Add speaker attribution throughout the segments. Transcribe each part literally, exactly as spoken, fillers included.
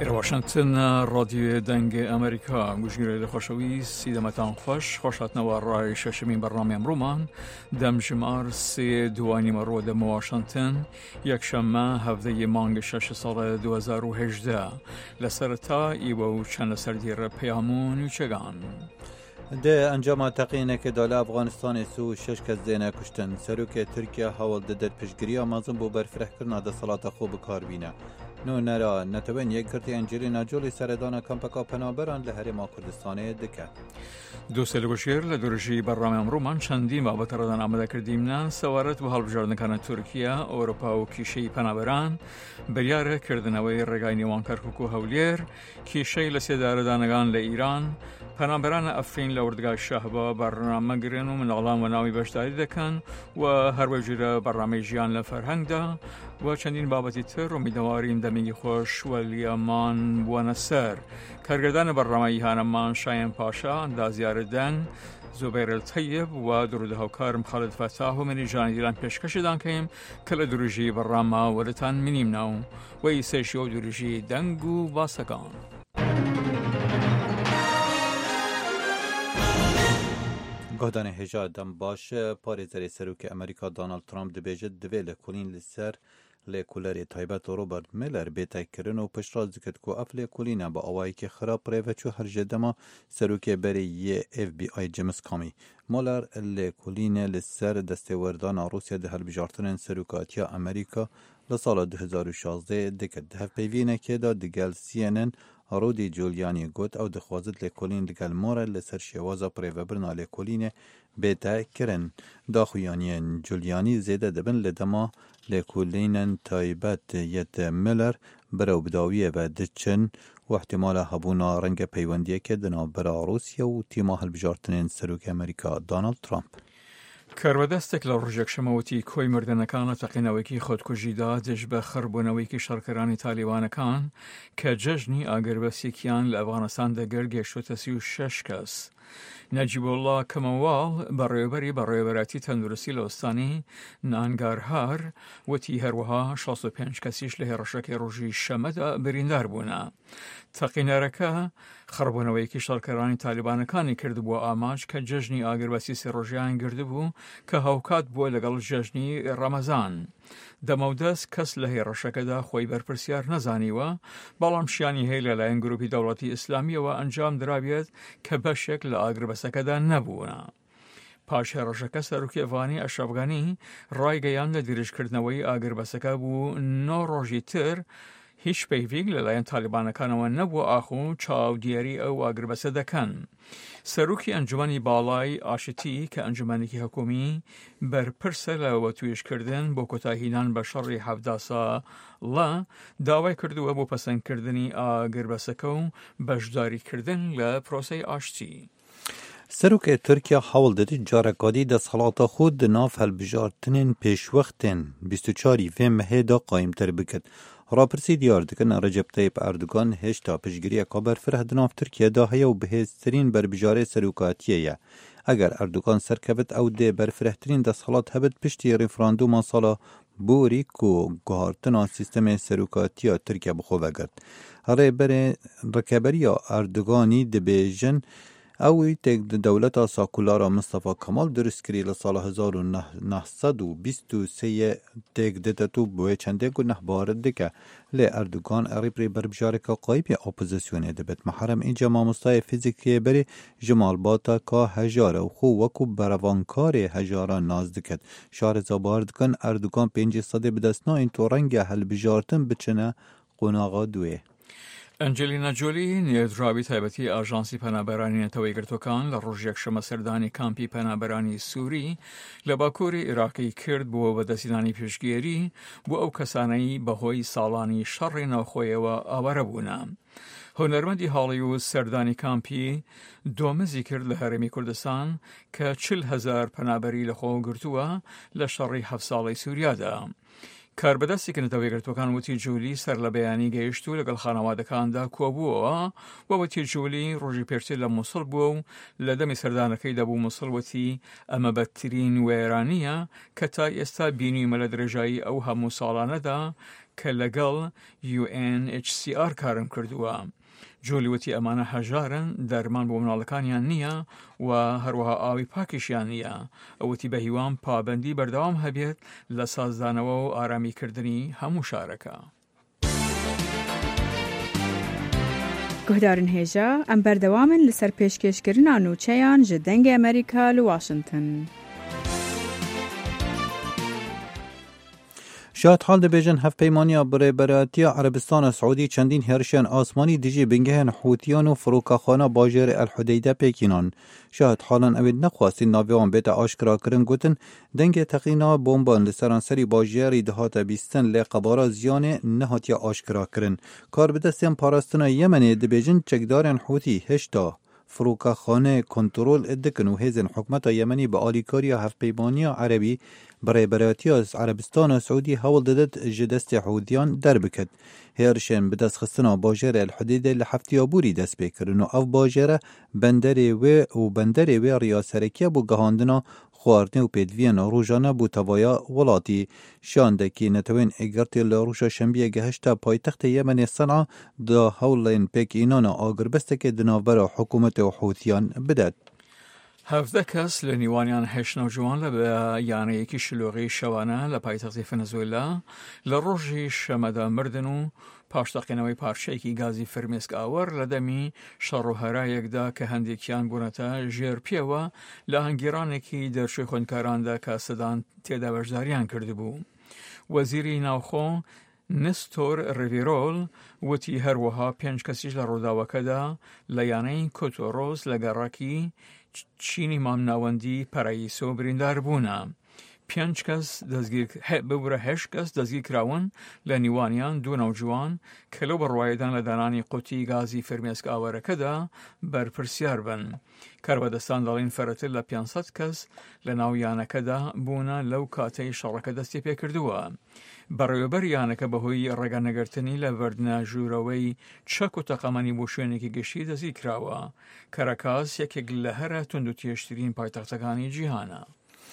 Speaker 1: واشنگتن رادیو دنگ امریکا گوشگیری خوشوی سیدمتان خوش خوشات نوار ششمین برنامه امرومان دم جمار سی دوانی مرود واشنگتن یک شنبه هفته مانگ شش سال دو هزار و هجده لسرتا ایو چند سردیر پیامون چگان
Speaker 2: ده انجام تقیینه که داله افغانستان سو شش کس زینه کشتن سروک ترکیه حوال ددر پشگیری آمازن بو برفرح کرنا ده صلاة خوب کار بینه نو نرا نتوین یک کرتی انجلینا جولی سردان کمپکا پنابران لحرما کردستان دکه
Speaker 1: دو سلگوشیر لدورجی برنامه امرومان چندین بابت ردان آمده کردیم نه سوارت و حال بجاردن کنه ترکیه اروپا و کیشهی پنابران بریاره کردنوی رگای نیوان کرکوک و هولیر کیشهی لسیدار دانگان لایران پنابران افرین لوردگاه شهبا برنامه گرین و مناغلان و ناوی بشداری دکن و هر وجیر برنامه جیان لفرهنگ دا و چندین بابتی تر امیدواریم دمیگی خوش و لیامان و نصر کارگردان برنامه ایهانمان شاین پاشا اندازیار دنگ زبیر الطیب و درود هاوکارم خالد فتاح و منی جانی دیلان پیشکش دان کهیم کل دروجی برنامه ولتان منیم ناو و ایسیشی و دروجی دنگو باسکان
Speaker 2: گهدان هجا دم باش پاریزری سروک امریکا دانالد ترامپ دبیجه دوی لکولین لسر لیکولری تایبت روبرت میلر بیتای کرن و پشراز دکت کو اف لیکولینه با آوایی که خراب ریوه چو هر جدما سروک بری یه اف بی آی جیمز کامی مولر لیکولینه لسر دسته وردان روسیا ده هل بجارتنن سروکاتیا امریکا لسال دو هزار و شازده دکت ده پیوینه که دا دگل سی ان ان رودی جولیانی گوت او دخوازت لیکولین دگل مورا لسر شوازا پریوه برنا لیکولینه بیتا کرن دا خویانی جولیانی زیده دبن لدما لیکولین تایبت یت میلر برو بداویه و دچن و احتمال هبونا رنگ پیوندیه که دنا برا روسیا و تیما هل بجارتنین سروک امریکا دانالد ترامپ
Speaker 1: کارودستک لڕژێک شەمەوتی کۆی مردنەکانە تەقینەوەیکی خۆدکوژیدا دژ بە خڕبوونەوەیکی شەڕکەرانی تالیبانەکان کە جەژنی ئاگربەسێکیان لە ئەفغانستان دەگەر گەیشتۆتە سی و شەش کەس. نەجیبوڵڵا کەمەواڵ بەڕێوەبەری بەڕێوەبەراتی تەندروستی لە ئۆستانی نانگارهار وتی هەروەها شەست و پێنج کەسیش لە هێرشەکەی ڕۆژی شەمەدا بریندار بوونە. تەقینەرەکە خڕبوونەوەیکی شەڕکەرانی تالیبانەکانی کردبووە ئاماژ کە جەژنی ئاگربەسی سێ ڕۆژیان گردبوو کە هاوکات بووە لەگەڵ جەژنی ڕەمەزان. دەمەودەست کەس لە هێرشەکەدا خۆی بەرپرسیار نەزانیوە بەڵام شیانی هەیە لەلایەن گروپی دەوڵەتی ئیسلامیەوە ئەنجام درابێت کە بەشێک لە ئاگربەسەکەدا نەبوونە. پاش هێرشەکە سەرۆکی ئەفغانی ئەشرەف ڕایگەیان لە دیریژکردنەوەی ئاگربەسەکە بوو نۆ ڕۆژی تر هیچ پەیویک لەلایەن تالیبانەکانەوە نەبووە ئاخۆ چاودیێری ئەو ئاگربەسە دەکەن. سەرۆکی ئەنجومەنی باڵای ئاشتی کە ئەنجومەنێکی حکومی بەرپرسە لەوە توێژکردن بۆ کۆتاهینان بە شەڕی هەڤدا ساڵە داوای کردووە بۆ پەسەندکردنی ئاگربەسەکە و بەشداریکردن لە پرۆسەی ئاشتی.
Speaker 2: سروک ترکیه حول دادی جارکادی ده صلاة خود ناف هلبجارتنین پیشوقتن بیست و چاری و مهه دا قایم تر بکد. راپرسی دیار دکن رجب طیب اردوگان هشتا پشگیری کابر فرح دناف ترکیه دا هیا و بهسترین بر بجاره سروکاتیه یا. اگر اردوگان سرکبت او ده بر فرحترین ده صلاة هبت پشتی ریفراندوم سالا بوری کو گهارتنا سیستم سروکاتیه ترکیه بخواه گرد. هره بر رکبری اردوگانی دبیجن اوی تک دولت ساکولارا مصطفی کمال درست کری لسال هزار و نهصد و بیست و سه تک دتتو بوی چنده گو نحبارد دکه لی اردوگان اریبری بربجارکا قایبی اپوزیسیونه دبت محرم اینجا مامستای فیزیکی بری جمال باتا که هجاره و خو وکو بروانکار هجاره ناز دکت شار زباردکن اردوگان پینجی صده بدستنا این تو رنگ هل بجارتن بچنه قناغا دوه.
Speaker 1: ئەنجلینا جۆلی نێردراوی تایبەتی ئاژانسی پەنابەرانی نەتەوەی گرتوەکان لە ڕۆژ یەکشەمە سەردانی کامپی پەنابەرانی سووری لە باکووری عێراقی کرد بووە بەدەستهێنانی پێشگیری بۆ ئەو کەسانەی بەهۆی ساڵانی شەڕی ناوخۆیەوە ئاوارە بوونە. هۆنەرمەندی هاڵی و سەردانی کامپی دۆمەزی کرد لە هەرێمی کوردستان کە چل هەزار پەنابەری لەخۆ گرتووە لە شەڕی هەفت ساڵەی سووریادا. کاربەدەستی کردنەوەیەگرتوەکان وتی جولی سەر لە بەیانی گەیشت و لەگەڵ خانەوادەکاندا کۆبووەوە و وتی جولی ڕۆژی پێشتر لە مووسڵ بووە و لە دەمی سەردانەکەی دەبوو مووسڵ وتی ئەمە بەدترین وێرانیە کە تا ئێستا بینیمە لە درێژایی ئەو هەموو ساڵانەدا کە لەگەڵ یو ئێن ئەیچ سی ئار کارم کردووە. جولی وتی ئەمانە هەژارن دەرمان بۆ مناڵەکانیان نییە و هەروەها ئاوی پاکیشیان نییە. ئەوتی بە هیوام پابەندی بەردەوام هەبێت لە سازدانەوە و ئارامیکردنی هەموو شارەکە.
Speaker 3: گوهدارن هێژە ئەم بەردەوامن لەسەر پێشکەشکردنا نوچەیان ji dengê ئەمریکا li Washington.
Speaker 2: شاید حال دبیجن هف پیمانیا برای برایتی عربستان سعودی چندین هرشان آسمانی دیجی بنگهن حوتیان و فروکاخانه باجر الحدیده پیکینان. شاید حالا اوید نخواستین ناویان بیت آشکرا کرن گوتن دنگ تقینا بومبان لسرانسری باجری دهات بیستن لقبارا زیان نهاتیا آشکرا کرن. کار بدستیم پاراستنا یمنی دبیجن چکدارن حوتی هشتا فروکاخانه کنترل ادکن و هیزن حکمت یمنی به آلیکاریا هف پیمانی عربی برای برایتی از عربستان و سعودی حول دادت جدست حوتیان در بکد. هرشن به دست خستنا باجر الحدیده لحفتی آبوری دست بکرن و او باجره بندر و و بندر و ریاسرکیه بو گهاندنا خواردن و پیدوین روزانه بو توایا ولاتی شانده که نتوین اگرتی لروشا شنبیه گهشتا پایتخت یمن صنعا دا حولین پیک اینانا آگربسته که دنابر حکومت و حوتیان بدد.
Speaker 1: هەفدە کەس لە نیوانیان هێشت نەوجوان لە یانەیەکی شلۆغی شەوانە لە پایتەختی ڤێنزوێلا لە ڕۆژی شەمەدا مردن و پاشتەقینەوەی پارچەیەکی گازی فرمێسک ئاوەر لە دەمی شەڕوهەرایەکدا کە هەندێکیان بوونەتە ژێر پێوە لە هەنگێڕانێکی دەرچووی خوێندکاراندا کە سەدان تێدا بەشداریان کردبوو. وەزیری ناوخۆ نستۆر ڕێڤیرۆڵ وتی هەروەها پێنج کەسیش لە ڕووداوەکەدا لە یانەی کۆتۆڕۆس لە گەڕاکی چینی مامناوەندی پەراییسۆ بریندار بوونە. پێنج کەس دەستگیر ببورە هەشت کەس دەستگیر کراون لە نیوانیان دوو نەوجوان کە لەو بەڕوایەدان لە دانانی قوتی گازی فرمێسک ئاوەرەکەدا بەرپرسیار بن. کاربەدەستان دەڵێن فەرەتر لە پێنجسەد کەس لە ناویانەکەدا بوونە لەو کاتەی شەڕەکە دەستی پێکردووە. بەڕێوەبەر یانەکە بەهۆی ڕێگانەگرتنی لە بەردناژوورەوەی چەک و تەقەمەنی بۆ شوێنێکی گەشتی دەستی کراوە. کەرەکاس یەکێک لە هەرە توندوتێشترین پایتەختەکانی جیهانە.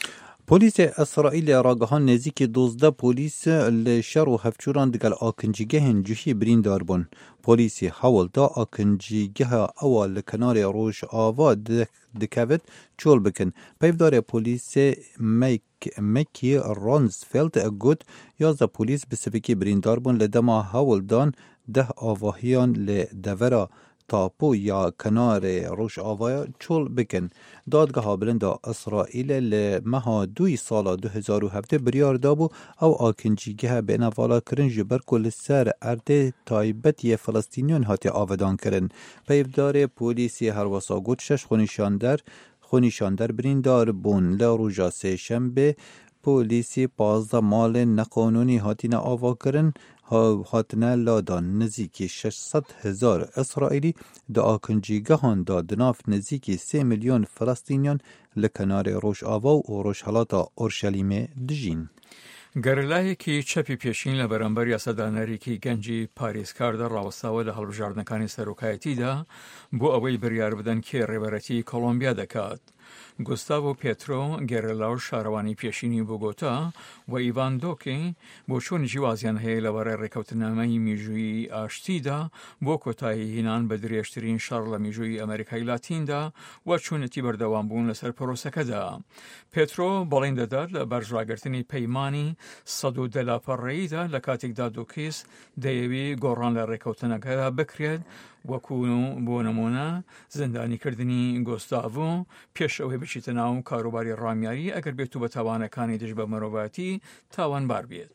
Speaker 2: پلیس اسرائیل راگهان نزدیک دوزده پلیس لشر و هفچوران دگل آکنجیگه هنجوهی بریندار بون. پلیسی حول دا آکنجیگه اول کنار روش آوا دکوید چول بکن. پیفدار پلیس میک مکی رانزفیلد گوت یازده پلیس بسپکی بریندار بون لدما حول دان ده آواهیان لدورا تاپو یا کنار روش آوایا چول بکن. دادگاه بلند اسرائیل لمها دوی سال دو هزار و هفت بریار دابو او آکنجیگه به نوالا کرن جبر کل سر ارده تایبتی فلسطینیان هاتی آودان کرن. پیفدار پولیسی هر واسا گوت شش خونیشاندر خونیشاندر بریندار بون لروجا سه شنبه پولیسی پازده مال نقانونی هاتین آوا کرن هاتنه لادان نزیکی ششصد هزار اسرائیلی دا آکنجیگه هان دا دناف نزیکی سه میلیون فلسطینیان لکنار روش آوا و روش حالاتا اورشلیم دجین.
Speaker 1: گەرلایەکی چەپی پێشین لە بەرامبەر یاسادانەرێکی گەنجی پاریسکاردا ڕاوەستاوە لە هەڵبژاردنەکانی سەرۆکایەتیدا بۆ ئەوەی بڕیار بدەن کێ ڕێبەرەتی کۆلۆمبیا دەکات. گوستاڤۆ پێترۆ گێرەلاو شارەوانی پێشینی بۆگۆتا و ئیڤان دۆکی بۆ چۆن جیوازیان هەیە لەبارەی ڕێکەوتنامەی میژووی ئاشتیدا بۆ کۆتایی هینان بە درێژترین شەڕ لە میژووی ئەمریکای لاتیندا و چوونەتی بەردەوام بوون لەسەر پرۆسەکەدا. پێترۆ بەڵێن دەدات لە بەرژاگرتنی پەیمانی سەد و دە لاپەڕەییدا لە کاتێکدا دووکیس دەیەوی گۆڕان لە ڕێکەوتنەکەدا بکرێت وەکوونو بۆ نمونە زیندانیکردنی گۆستاڤۆ پێش ئەوەی بچیتە ناو کاروباری ڕامیاری ئەگەر بێت و بە تاوانەکانی دژ بە مرۆڤەتی تاوانبار بێت.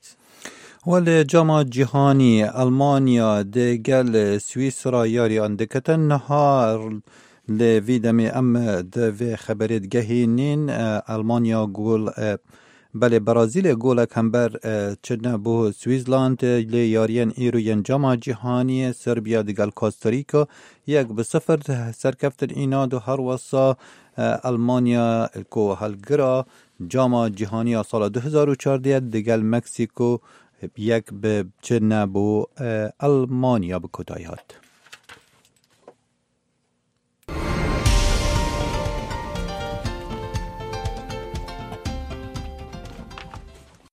Speaker 2: ولی جامعه جهانی آلمانیا دگل سوئیسرا یاریان دکتن نهار لویدمی ام دوی خبرید گهینین آلمانیا گول بله برازیل گولک هم بر چنه بو سویزلاند لی یارین ایروین جامعه جهانی سربیا دگل کاستاریکا یک به سفر سرکفتن اینا دو هر واسا آلمانیا کو هلگرا جامعه جهانی سال دو هزار و چهارده دگل مکسیکو یک به چه نبو آلمانیا به کدای هات.